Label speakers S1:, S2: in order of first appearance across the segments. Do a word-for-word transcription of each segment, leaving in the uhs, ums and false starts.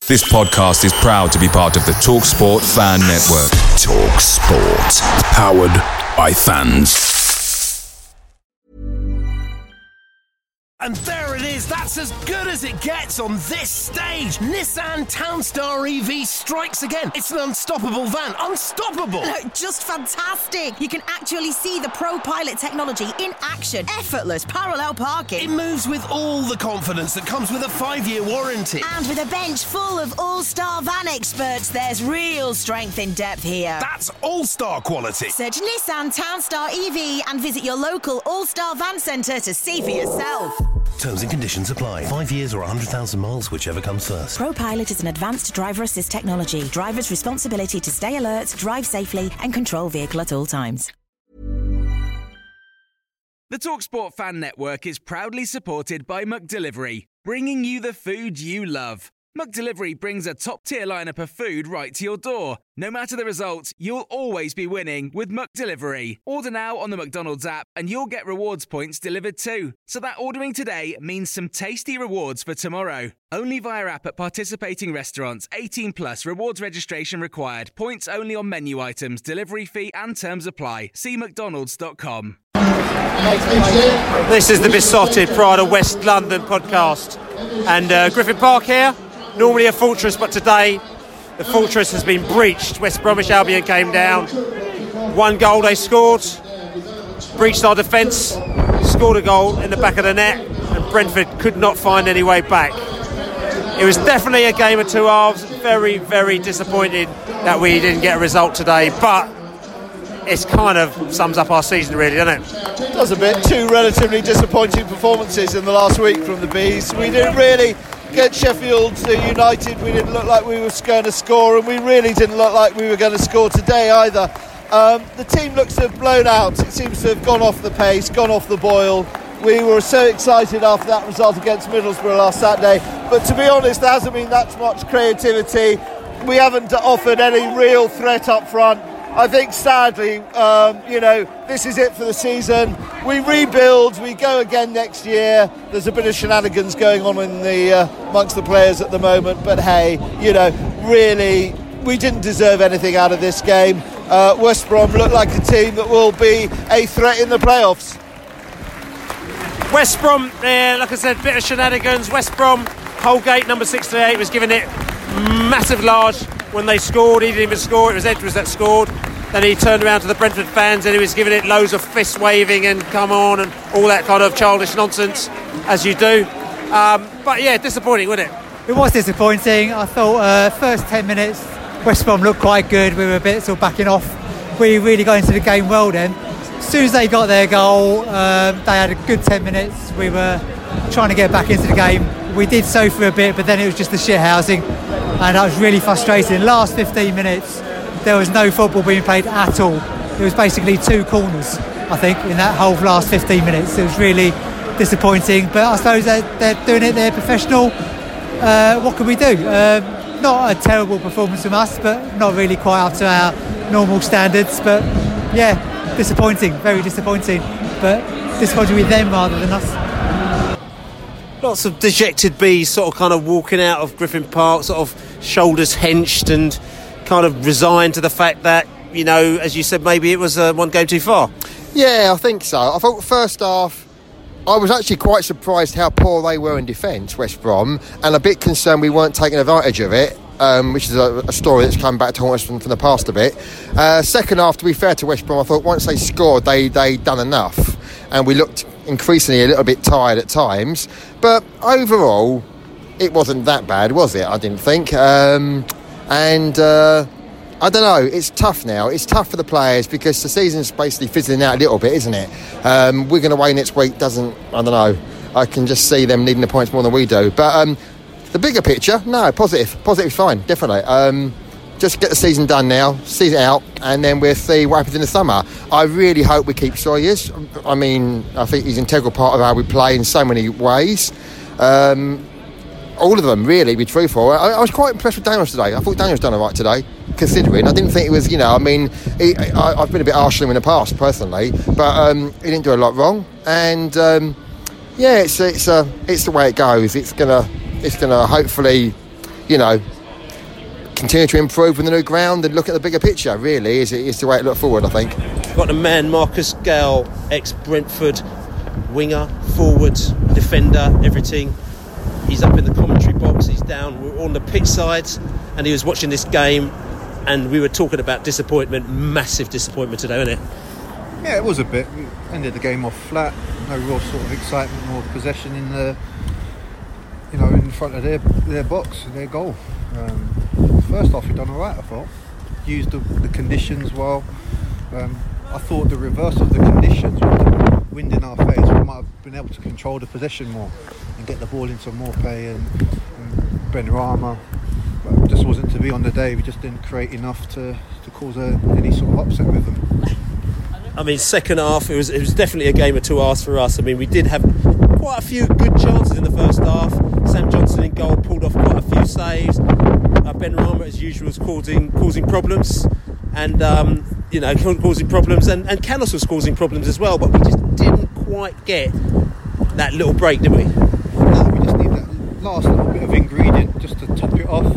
S1: This podcast is proud to be part of the TalkSport Fan Network. TalkSport. Powered by fans.
S2: And there it is, that's as good as it gets on this stage. Nissan Townstar E V strikes again. It's an unstoppable van, unstoppable.
S3: Look, just fantastic. You can actually see the ProPilot technology in action. Effortless parallel parking.
S2: It moves with all the confidence that comes with a five-year warranty.
S3: And with a bench full of all-star van experts, there's real strength in depth here.
S2: That's all-star quality.
S3: Search Nissan Townstar E V and visit your local all-star van centre to see for yourself.
S2: Terms and conditions apply. Five years or one hundred thousand miles, whichever comes first.
S3: ProPilot is an advanced driver assist technology. Driver's responsibility to stay alert, drive safely and control vehicle at all times.
S4: The TalkSport Fan Network is proudly supported by McDelivery, bringing you the food you love. McDelivery brings a top-tier lineup of food right to your door. No matter the result, you'll always be winning with McDelivery. Order now on the McDonald's app and you'll get rewards points delivered too. So that ordering today means some tasty rewards for tomorrow. Only via app at participating restaurants. eighteen plus, rewards registration required. Points only on menu items, delivery fee and terms apply. See mcdonalds dot com.
S5: This is the Besotted Pride of West London podcast. And uh, Griffin Park here. Normally a fortress, but today the fortress has been breached. West Bromwich Albion came down. One goal they scored, breached our defence, scored a goal in the back of the net, and Brentford could not find any way back. It was definitely a game of two halves. Very, very disappointed that we didn't get a result today, but it's kind of sums up our season really, doesn't it?
S6: It does a bit. Two relatively disappointing performances in the last week from the Bees. We didn't really get Sheffield United. We didn't look like we were going to score, and we really didn't look like we were going to score today either. Um, the team looks to have blown out. It seems to have gone off the pace, gone off the boil. We were so excited after that result against Middlesbrough last Saturday, but to be honest, there hasn't been that much creativity. We haven't offered any real threat up front. I think sadly, um, you know, this is it for the season. We rebuild, we go again next year. There's a bit of shenanigans going on in the uh, amongst the players at the moment, but hey, you know, really, we didn't deserve anything out of this game. Uh, West Brom look like a team that will be a threat in the playoffs.
S5: West Brom, uh, like I said, bit of shenanigans. West Brom, Holgate, number sixty-eight, was giving it massive large when they scored. He didn't even score, it was Edwards that scored. Then he turned around to the Brentford fans and he was giving it loads of fist waving and come on and all that kind of childish nonsense, as you do. Um, but yeah, disappointing, wasn't it?
S7: It was disappointing. I thought uh, first ten minutes West Brom looked quite good. We were a bit sort of backing off. We really got into the game well then. As soon as they got their goal, um, they had a good ten minutes. We were trying to get back into the game. We did so for a bit, but then it was just the shit housing, and that was really frustrating. Last fifteen minutes, there was no football being played at all. It was basically two corners, I think, in that whole last fifteen minutes. It was really disappointing, but I suppose they're, they're doing it, they're professional. Uh, what can we do? Um, not a terrible performance from us, but not really quite up to our normal standards. But yeah, disappointing, very disappointing, but disappointing with them rather than us.
S5: Lots of dejected bees sort of kind of walking out of Griffin Park, sort of shoulders henched and kind of resigned to the fact that, you know, as you said, maybe it was uh, one game too far.
S8: Yeah, I think so. I thought first half, I was actually quite surprised how poor they were in defence, West Brom, and a bit concerned we weren't taking advantage of it, um, which is a, a story that's come back to haunt us from, from the past a bit. Uh, second half, to be fair to West Brom, I thought once they scored, they they done enough, and we looked increasingly a little bit tired at times. But overall, it wasn't that bad, was it? I didn't think. Um, and uh, I don't know, it's tough now. It's tough for the players because the season's basically fizzling out a little bit, isn't it? Um, Wigan away next week doesn't, I don't know, I can just see them needing the points more than we do. But um, the bigger picture, no, positive. Positive, fine, definitely. Um, just get the season done now, season out, and then we'll see what happens in the summer. I really hope we keep Sawyers. I mean, I think he's an integral part of how we play in so many ways. Um, all of them, really, to be truthful. I, I was quite impressed with Daniels today. I thought Daniels done all right today, considering. I didn't think it was, you know, I mean, he, I, I've been a bit harsh on him in the past, personally, but um, he didn't do a lot wrong. And, um, yeah, it's it's uh, it's the way it goes. It's going to, it's gonna hopefully you know, continue to improve with the new ground and look at the bigger picture, really, is, is the way to look forward, I think.
S5: We've got the man, Marcus Gale, ex-Brentford, winger, forward, defender, everything. He's up in the commentary box, he's down, we're on the pitch sides, and he was watching this game, and we were talking about disappointment, massive disappointment today, wasn't it?
S9: Yeah, it was a bit. We ended the game off flat, no real sort of excitement or possession in the, you know, in front of their their box, their goal. Um, first half, we done all right, I thought. Used the, the conditions well. Um, I thought the reverse of the conditions, with the wind in our face, we might have been able to control the possession more and get the ball into Morpé and, and Benrahma. But it just wasn't to be on the day. We just didn't create enough to, to cause a, any sort of upset with them.
S5: I mean, second half, it was it was definitely a game of two halves for us. I mean, we did have quite a few good chances in the first half. Sam Johnson in goal pulled off quite a few saves. Uh, Benrahma, as usual, was causing causing problems, and um, you know, causing problems, and and Canos was causing problems as well. But we just didn't quite get that little break, did we?
S9: No, we just need that last little bit of ingredient just to top it off.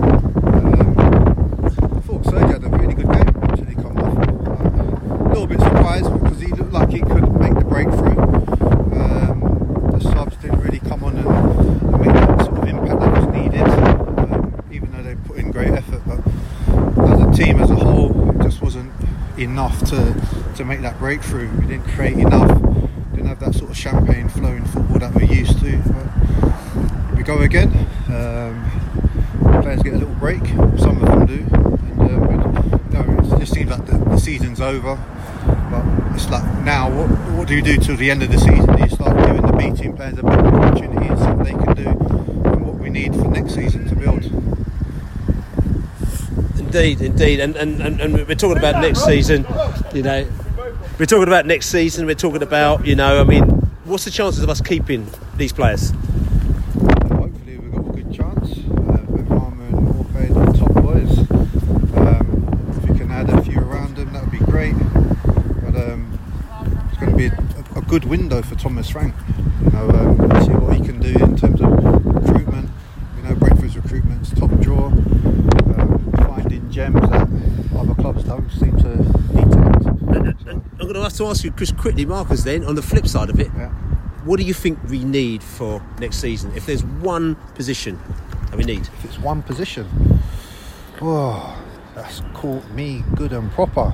S9: Um, I thought Sergio had a really good game until he come off. Uh, a little bit surprised because he looked like he could make the breakthrough. Um, the subs didn't really come on and, and make that sort of impact that was needed, um, even though they put in great effort. But as a team as a whole, it just wasn't enough to, to make that breakthrough. We didn't create enough, didn't have that sort of champagne flowing football that we're used to. But we go again. Um, players get a little break, some of them do, and um, you know, it just seems like the, the season's over. But it's like, now what what do you do till the end of the season? Do you start giving the B team players a bit of opportunity and see what they can do and what we need for next season to build?
S5: Indeed, indeed, and, and, and, and we're talking about next season, you know, we're talking about next season, we're talking about, you know, I mean, what's the chances of us keeping these players?
S9: Hopefully we've got a good chance. Uh, Benrahma and Morpé are the top boys. Um, if we can add a few around them, that would be great. But um, it's going to be a, a good window for Thomas Frank. You know, um, see what he can do in terms of recruitment. You know, Brentford's recruitment's top drawer. Finding gems that other clubs don't seem to need to act.
S5: And, and I'm going to have to ask you just quickly, Marcus, then, on the flip side of it,
S9: yeah.
S5: What do you think we need for next season? If there's one position that we need?
S9: If it's one position, oh, that's caught me good and proper.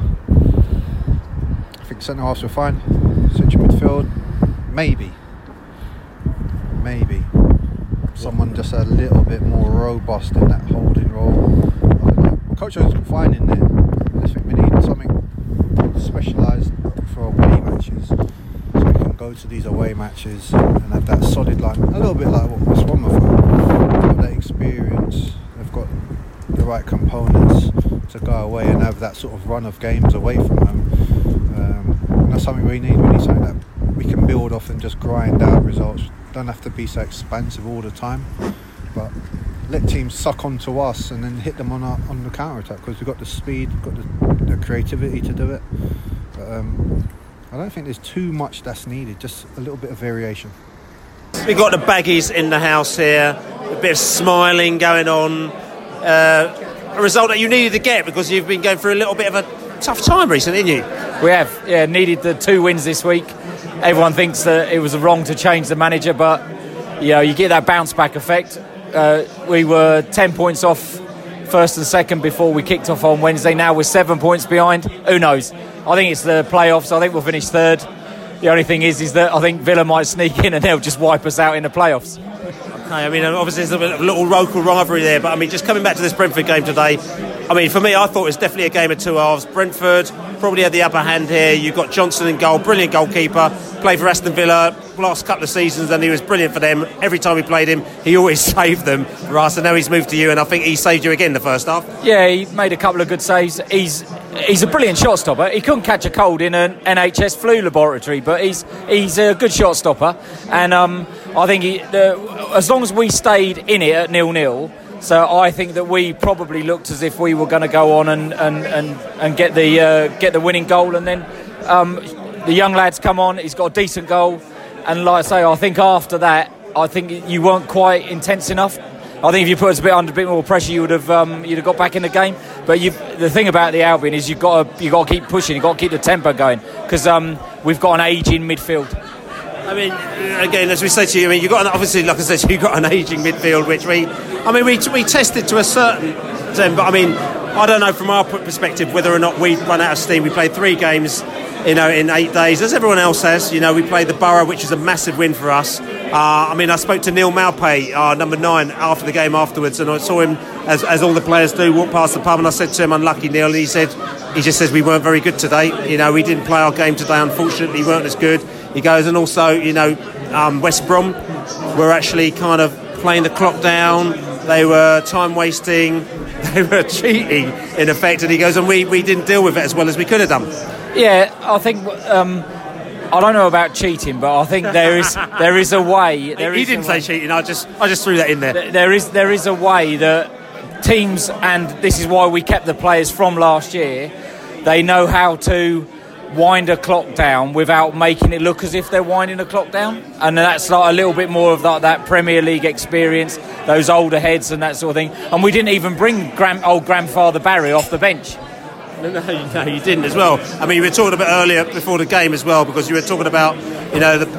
S9: I think centre halves are fine. Central midfield, maybe. Maybe. Someone just a little bit more robust in that holding role. Coach is fine in there. I just think we need something specialised for away matches, so we can go to these away matches and have that solid line. A little bit like what West Brom have got. They've got that experience. They've got the right components to go away and have that sort of run of games away from them. Um, and that's something we need. We need something that we can build off and just grind out results. Don't have to be so expansive all the time, but let teams suck onto us and then hit them on our, on the counter attack, because we've got the speed, we've got the, the creativity to do it. But, um, I don't think there's too much that's needed, just a little bit of variation.
S5: We've got the baggies in the house here, a bit of smiling going on. Uh, a result that you needed to get because you've been going through a little bit of a tough time recently, didn't you?
S10: We have, yeah, needed the two wins this week. Everyone thinks that it was wrong to change the manager, but you know, you get that bounce back effect. Uh, we were ten points off first and second before we kicked off on Wednesday. Now we're seven points behind. Who knows? I think it's the playoffs. I think we'll finish third. The only thing is, is that I think Villa might sneak in and they'll just wipe us out in the playoffs.
S5: Okay, I mean, obviously there's a little local rivalry there, but I mean, just coming back to this Brentford game today, I mean, for me, I thought it was definitely a game of two halves. Brentford probably had the upper hand here. You've got Johnson in goal, brilliant goalkeeper, played for Aston Villa last couple of seasons, and he was brilliant for them. Every time we played him, he always saved them for us, and now he's moved to you, and I think he saved you again in the first half.
S10: Yeah, he made a couple of good saves. He's he's a brilliant shot stopper. He couldn't catch a cold in an N H S flu laboratory, but he's he's a good shot stopper, and um, I think he, uh, as long as we stayed in it at nil-nil, so I think that we probably looked as if we were going to go on and and, and, and get the uh, get the winning goal, and then um, the young lads come on. He's got a decent goal, and like I say, I think after that, I think you weren't quite intense enough. I think if you put us a bit under a bit more pressure, you would have um, you'd have got back in the game. But you've, the thing about the Albion is you've got to you got to keep pushing. You've got to keep the tempo going because um, we've got an ageing midfield.
S5: I mean, again, as we say to you, I mean, you've got an, obviously, like I said, you've got an ageing midfield, which we, I mean, we we tested to a certain extent, but I mean, I don't know from our perspective whether or not we run out of steam. We played three games, you know, in eight days, as everyone else has. You know, we played the Borough, which is a massive win for us. Uh, I mean, I spoke to Neil Maupay, uh, number nine, after the game afterwards, and I saw him, as, as all the players do, walk past the pub, and I said to him, unlucky Neil, and he said, he just says we weren't very good today. You know, we didn't play our game today, unfortunately, we weren't as good. He goes, and also, you know, um, West Brom were actually kind of playing the clock down. They were time wasting. They were cheating, in effect. And he goes, and we, we didn't deal with it as well as we could have done.
S10: Yeah, I think um, I don't know about cheating, but I think there is there is a way. There
S5: he
S10: is
S5: didn't say cheating. I just I just threw that in there.
S10: There is there is a way that teams, and this is why we kept the players from last year. They know how to wind a clock down without making it look as if they're winding a clock down, and that's like a little bit more of that, that Premier League experience, those older heads and that sort of thing. And we didn't even bring grand, old grandfather Barry off the bench.
S5: No, no, no, you didn't as well. I mean, we were talking about earlier before the game as well, because you were talking about, you know, the,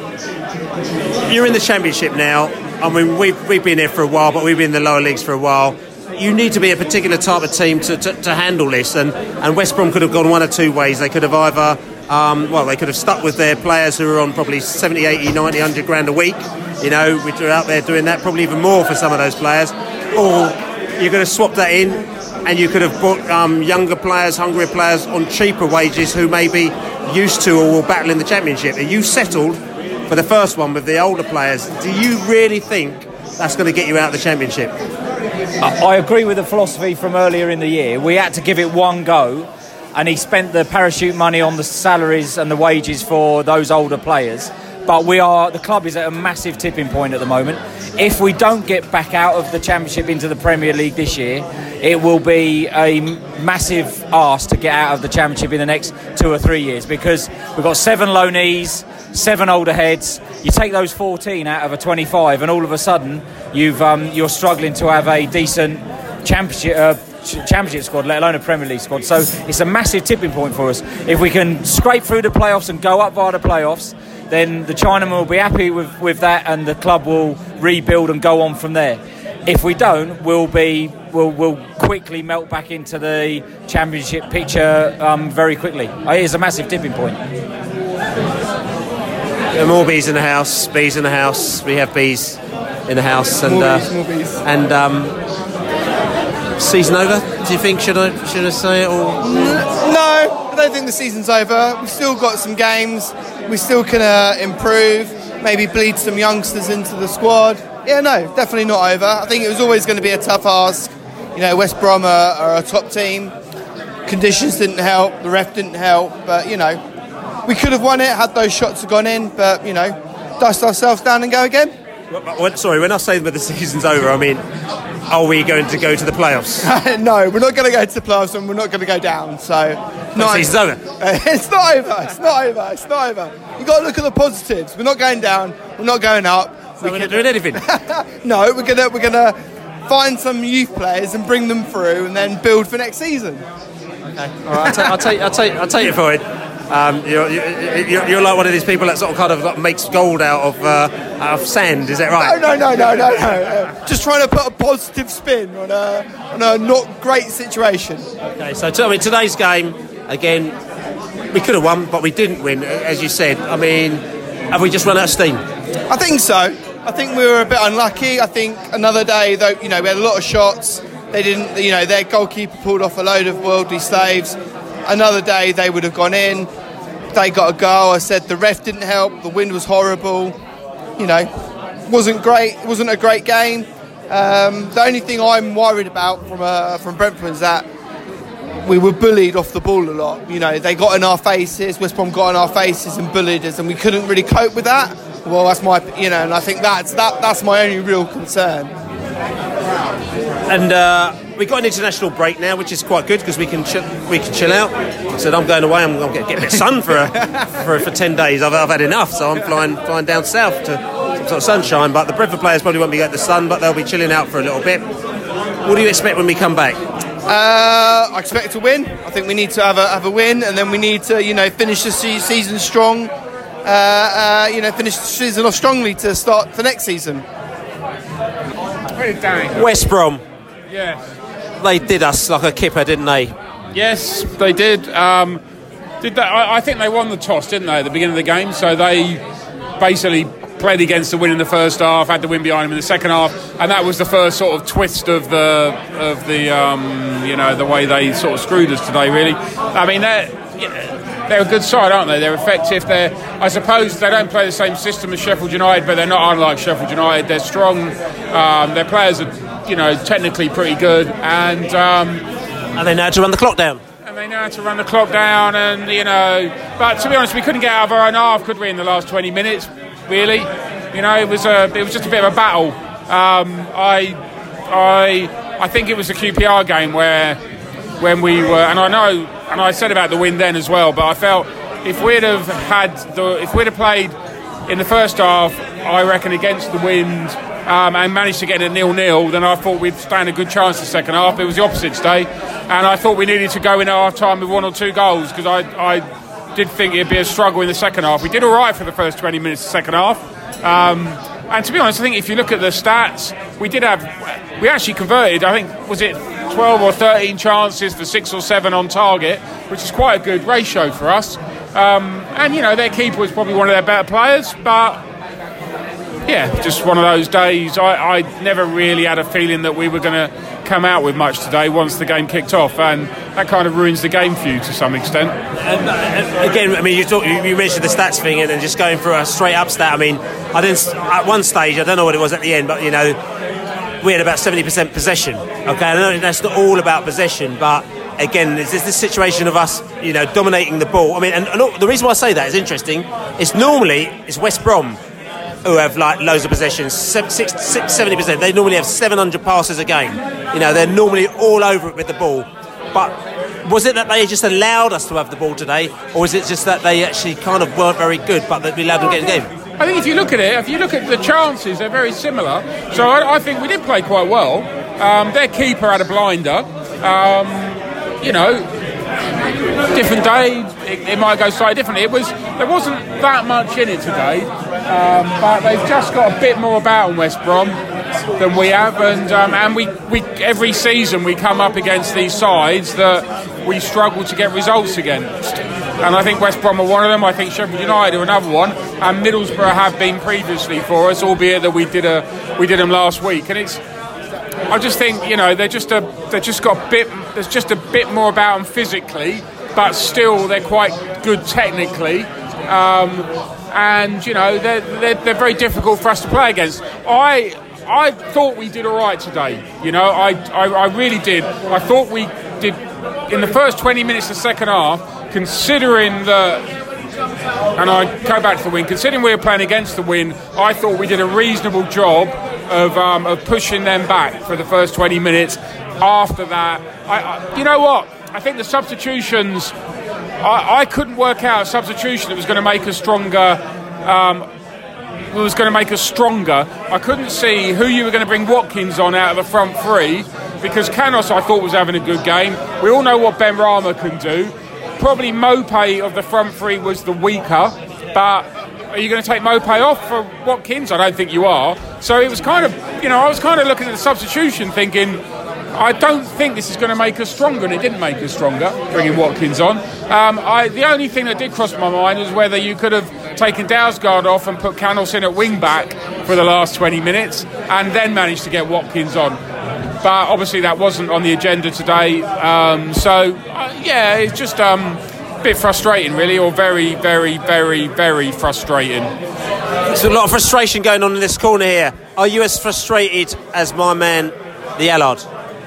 S5: the you're in the Championship now. I mean, we've we've been here for a while, but we've been in the lower leagues for a while. You need to be a particular type of team to, to, to handle this, and, and West Brom could have gone one or two ways. They could have either, um, well, they could have stuck with their players who are on probably seventy, eighty, ninety, one hundred grand a week, you know, which are out there doing that, probably even more for some of those players, or you could have swapped that in and you could have brought um, younger players, hungrier players on cheaper wages who may be used to or will battle in the Championship. And you settled for the first one with the older players. Do you really think that's going to get you out of the Championship?
S10: I agree with the philosophy from earlier in the year. We had to give it one go, and he spent the parachute money on the salaries and the wages for those older players. But we are the club is at a massive tipping point at the moment. If we don't get back out of the Championship into the Premier League this year, it will be a massive arse to get out of the Championship in the next two or three years, because we've got seven loanees, seven older heads. You take those fourteen out of a twenty-five, and all of a sudden you've um, you're struggling to have a decent championship uh, championship squad, let alone a Premier League squad. So it's a massive tipping point for us. If we can scrape through the playoffs and go up via the playoffs, then the Chinaman will be happy with, with that, and the club will rebuild and go on from there. If we don't, we'll be we'll, we'll quickly melt back into the Championship picture um, very quickly. It is a massive tipping point.
S5: There are more bees in the house. Bees in the house. We have bees in the house, and
S11: more
S5: uh,
S11: bees, more bees.
S5: and um, season over. Do you think? Should I should I say it or?
S11: No, I don't think the season's over. We've still got some games. We still can uh, improve. Maybe bleed some youngsters into the squad. Yeah, no, definitely not over. I think it was always going to be a tough ask. You know, West Brom are, are a top team. Conditions didn't help. The ref didn't help. But you know, we could have won it had those shots have gone in. But you know, dust ourselves down and go again.
S5: Well, sorry, when I say that the season's over, I mean, are we going to go to the playoffs?
S11: No, we're not going to go to the playoffs, and we're not going to go down. So,
S5: the season's over.
S11: It's not over. It's not over. It's not over. You've got to look at the positives. We're not going down. We're not going up.
S5: So we we're not doing anything.
S11: No, we're gonna we're gonna find some youth players and bring them through, and then build for next season.
S5: Okay. All right. I'll take I'll take I'll take, I'll take you for it. Um, you're, you're, you're like one of these people that sort of kind of like makes gold out of uh, out of sand. Is that right?
S11: No, no, no, no, no, no. Just trying to put a positive spin on a on a not great situation.
S5: Okay. So tell me, today's game again, we could have won, but we didn't win, as you said. I mean, have we just run out of steam?
S11: I think so. I think we were a bit unlucky. I think another day, though, you know, we had a lot of shots. They didn't, you know, their goalkeeper pulled off a load of worldly saves. Another day, they would have gone in. They got a goal. I said the ref didn't help. The wind was horrible. You know, wasn't great. It wasn't a great game. Um, the only thing I'm worried about from uh, from Brentford is that we were bullied off the ball a lot. You know, they got in our faces. West Brom got in our faces and bullied us, and we couldn't really cope with that. Well, that's my, you know, and I think that's that. That's my only real concern.
S5: And uh, we got an international break now, which is quite good because we can chill, we can chill out. I said I'm going away. I'm going to get, get a bit of sun for a, for for ten days. I've, I've had enough, so I'm flying flying down south to some sort of sunshine, but the Brentford players probably won't be getting the sun, but they'll be chilling out for a little bit. What do you expect when we come back?
S11: Uh, I expect to win. I think we need to have a have a win, and then we need to, you know, finish the se- season strong. Uh, uh, you know, finish the season off strongly to start the next season.
S5: West Brom.
S12: Yes.
S5: They did us like a kipper, didn't they?
S12: Yes, they did. Um, did they, I, I think they won the toss, didn't they, at the beginning of the game? So they basically played against the win in the first half, had the win behind them in the second half, and that was the first sort of twist of the of the um, you know the way they sort of screwed us today. Really, I mean they're you know, they're a good side, aren't they? They're effective. They're I suppose they don't play the same system as Sheffield United, but they're not unlike Sheffield United. They're strong. Um, their players are you know technically pretty good, and um,
S5: and they know how to run the clock down.
S12: And they know how to run the clock down, and you know. But to be honest, we couldn't get out of our own half, could we, in the last twenty minutes? Really, you know, it was a it was just a bit of a battle. Um, I I I think it was a Q P R game where when we were, and I know, and I said about the win then as well. But I felt if we'd have had the if we'd have played in the first half, I reckon against the wind, um, and managed to get a nil-nil, then I thought we'd stand a good chance the second half. It was the opposite today, and I thought we needed to go in at half time with one or two goals because I. I did think it'd be a struggle in the second half. We did all right for the first twenty minutes of the second half. Um, and to be honest, I think if you look at the stats, we did have, we actually converted, I think, was it twelve or thirteen chances for six or seven on target, which is quite a good ratio for us. Um, and, you know, their keeper was probably one of their better players, but yeah, just one of those days. I, I never really had a feeling that we were going to come out with much today once the game kicked off, and that kind of ruins the game for you to some extent.
S5: And, uh, again, I mean, you, talk, you, you mentioned the stats thing, and then just going for a straight up stat. I mean, I didn't at one stage. I don't know what it was at the end, but you know, we had about seventy percent possession. Okay, I know that's not all about possession, but again, there's this situation of us, you know, dominating the ball. I mean, and, and the reason why I say that is interesting. It's normally it's West Brom who have like loads of possessions, six, six, seventy percent. They normally have seven hundred passes a game. You know, they're normally all over it with the ball. But was it that they just allowed us to have the ball today, or is it just that they actually kind of weren't very good, but that we allowed them to get in the game?
S12: I think if you look at it, if you look at the chances, they're very similar. So I, I think we did play quite well. Um, their keeper had a blinder. Um, you know, different day, it, it might go slightly differently. It was there wasn't that much in it today, um, but they've just got a bit more about in West Brom than we have, and um, and we, we every season we come up against these sides that we struggle to get results against, and I think West Brom are one of them. I think Sheffield United are another one, and Middlesbrough have been previously for us, albeit that we did a we did them last week, and it's. I just think you know they're just a they just got a bit there's just a bit more about them physically, but still they're quite good technically, um, and you know they're, they're they're very difficult for us to play against. I I thought we did all right today. You know I I, I really did. I thought we did in the first twenty minutes of the second half, considering that. And I go back to the win. Considering we were playing against the win, I thought we did a reasonable job of um, of pushing them back for the first twenty minutes. After that, I, I, you know what? I think the substitutions. I, I couldn't work out a substitution that was going to make us stronger. Um, was going to make us stronger. I couldn't see who you were going to bring Watkins on out of the front three, because Canos I thought was having a good game. We all know what Ben Rama can do. Probably Mopé of the front three was the weaker, but are you going to take Mopé off for Watkins? I don't think you are. So it was kind of, you know, I was kind of looking at the substitution thinking, I don't think this is going to make us stronger, and it didn't make us stronger, bringing Watkins on. Um, I, the only thing that did cross my mind was whether you could have taken Dalsgaard off and put Canos in at wing-back for the last twenty minutes, and then managed to get Watkins on. But obviously that wasn't on the agenda today. Um, so, uh, yeah, it's just um, a bit frustrating, really, or very, very, very, very frustrating.
S5: There's a lot of frustration going on in this corner here. Are you as frustrated as my man, the Allard?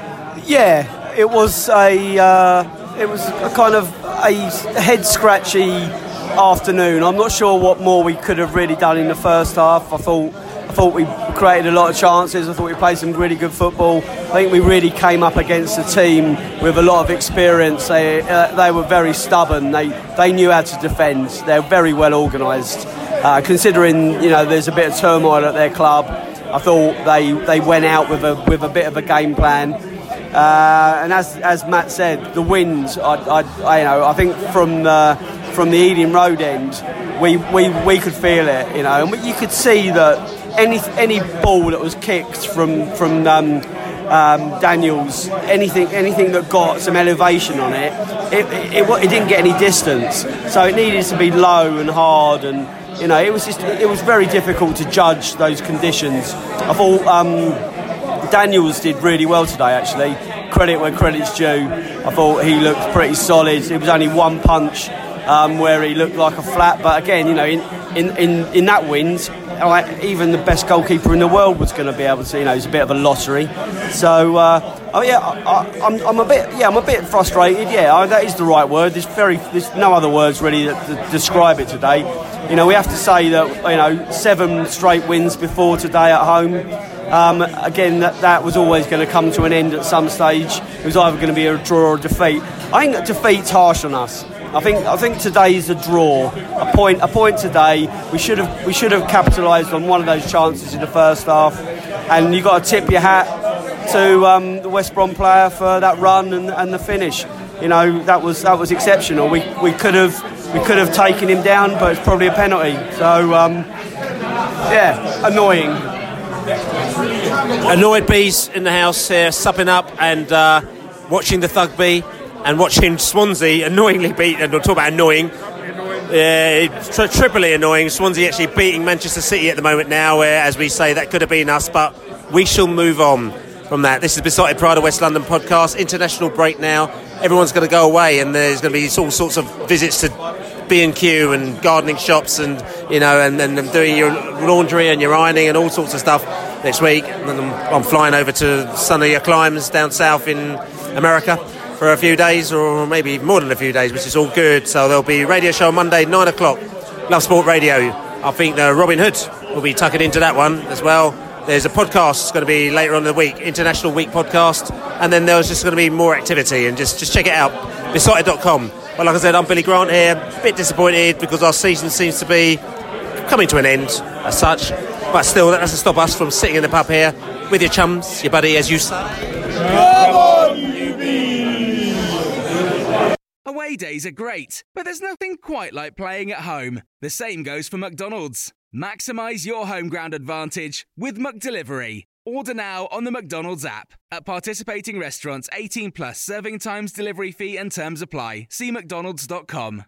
S13: Yeah, it was a uh, it was a kind of a head-scratchy afternoon. I'm not sure what more we could have really done in the first half. I thought I thought we created a lot of chances. I thought we played some really good football. I think we really came up against a team with a lot of experience. They uh, they were very stubborn. They they knew how to defend. They're very well organised. Uh, considering, you know, there's a bit of turmoil at their club, I thought they they went out with a with a bit of a game plan. Uh, and as as Matt said, the wins, I, I, I you know I think from the, from the Ealing Road end, we, we, we could feel it, you know, and you could see that any any ball that was kicked from from um, um, Daniels, anything anything that got some elevation on it, it, it, it, it didn't get any distance, so it needed to be low and hard, and you know it was just it was very difficult to judge those conditions. I thought. Um, Daniels did really well today, actually. Credit where credit's due. I thought he looked pretty solid. It was only one punch um, where he looked like a flat, but again, you know, in in, in, in that wind, like, even the best goalkeeper in the world was going to be able to. You know, it's a bit of a lottery. So, uh, oh yeah, I, I, I'm, I'm a bit, yeah, I'm a bit frustrated. Yeah, I, that is the right word. There's very, there's no other words really that, that describe it today. You know, we have to say that you know seven straight wins before today at home. Um, again, that, that was always going to come to an end at some stage. It was either going to be a draw or a defeat. I think that defeat's harsh on us. I think I think today's a draw, a point, a point today. We should have we should have capitalised on one of those chances in the first half, and you got to tip your hat to um, the West Brom player for that run and, and the finish. You know that was that was exceptional. We we could have we could have taken him down, but it's probably a penalty. So um, yeah, annoying.
S5: Annoyed bees in the house here, supping up and uh, watching the Thugby and watching Swansea annoyingly beat, and we'll talk about annoying, uh, tri- triply annoying. Swansea actually beating Manchester City at the moment now, where, as we say, that could have been us, but we shall move on from that. This is Besotted Pride of West London podcast, international break now. Everyone's going to go away, and there's going to be all sorts of visits to B and Q and gardening shops, and you know, and then doing your laundry and your ironing and all sorts of stuff next week. And then I'm, I'm flying over to sunnier climes down south in America for a few days, or maybe even more than a few days, which is all good. So there'll be a radio show on Monday, nine o'clock, Love Sport Radio. I think uh, Robin Hood will be tucking into that one as well. There's a podcast that's going to be later on in the week, International Week podcast, and then there's just going to be more activity, and just, just check it out, besotted dot com. But like I said, I'm Billy Grant here, a bit disappointed because our season seems to be coming to an end as such, but still that doesn't stop us from sitting in the pub here with your chums, your buddy, as you say.
S2: Come on, you bees!
S4: Away days are great, but there's nothing quite like playing at home. The same goes for McDonald's. Maximise your home ground advantage with McDelivery. Order now on the McDonald's app. At participating restaurants, eighteen plus, serving times, delivery fee and terms apply. See mcdonalds dot com.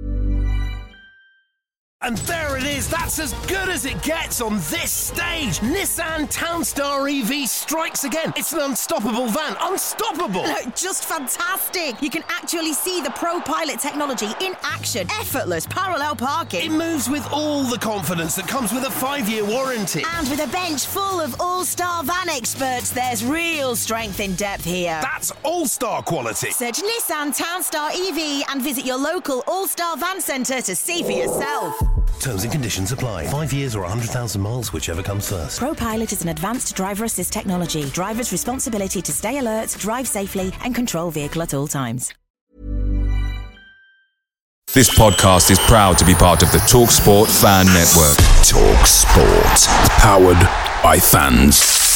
S2: And there it is, that's as good as it gets on this stage. Nissan Townstar E V strikes again. It's an unstoppable van, unstoppable.
S3: No, just fantastic. You can actually see the ProPilot technology in action. Effortless parallel parking.
S2: It moves with all the confidence that comes with a five-year warranty.
S3: And with a bench full of all-star van experts, there's real strength in depth here.
S2: That's all-star quality.
S3: Search Nissan Townstar E V and visit your local all-star van centre to see for yourself.
S2: Terms and conditions apply. Five years or one hundred thousand miles, whichever comes first.
S3: ProPilot is an advanced driver assist technology. Driver's responsibility to stay alert, drive safely, and control vehicle at all times.
S1: This podcast is proud to be part of the TalkSport Fan Network. TalkSport. Powered by fans.